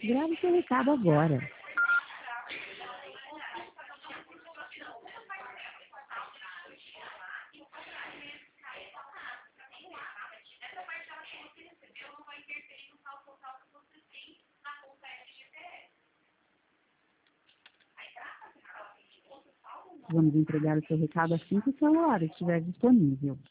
Grave seu recado agora. Vamos entregar o seu recado assim que o celular estiver disponível.